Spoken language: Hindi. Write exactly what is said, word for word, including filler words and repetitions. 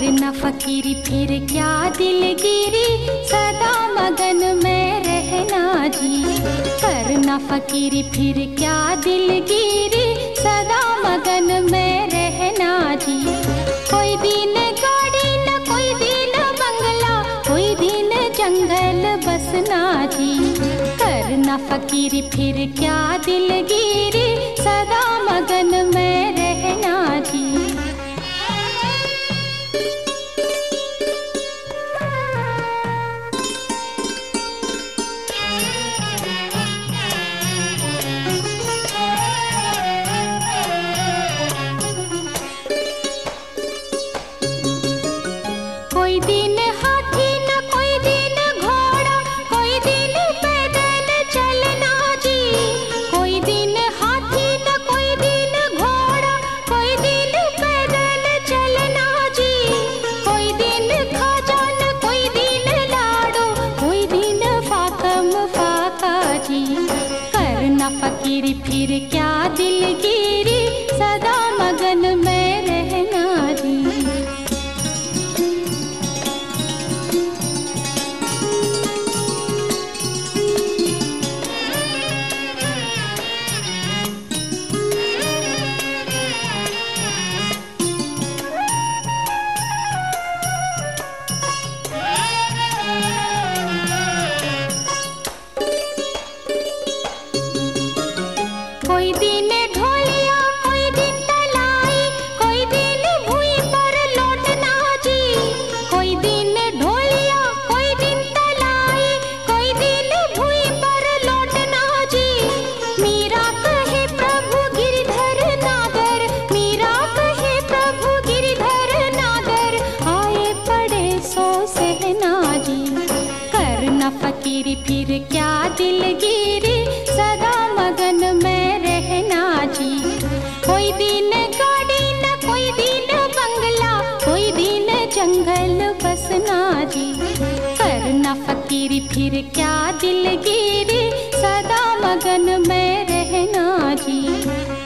करना फकीरी फिर क्या दिलगिरी, सदा मगन में रहना जी। करना फकीरी फिर क्या दिलगिरी, सदा मगन में रहना जी। कोई दिन गाड़ी न कोई दिन बंगला, कोई दिन जंगल बसना जी। करना फकीरी फिर क्या दिलगिरी, सदा मगन में रहना जी। कोई दिन हाथी न कोई दिन घोड़ा, कोई दिन पैदल चलना जी। कोई दिन हाथी न कोई दिन घोड़ा, कोई दिन पैदल चलना जी। कोई दिन खाजा न कोई दिन लाडो, कोई दिन फाकम फाका जी। करना फकीरी फिर क्या दिलगिरी, सदा मगन में रहना जी। कोई दिन ढोलिया कोई दिन तलाई, कोई दिन भुई पर लौटना जी। कोई दिन ढोलिया कोई दिन तलाई, कोई दिन भुई पर लौटना जी। मीरा कहे प्रभु गिरधर नागर, मीरा कहे प्रभु गिरधर नागर, आए पड़े सो सहना जी। करना फकीरी फिर क्या दिलगिरी, सदा मगन में रहना जी। कोई दिन गाड़ी न कोई दिन बंगला, कोई दिन जंगल बसना जी। करना फकीरी फिर क्या दिलगिरी, सदा मगन में रहना जी।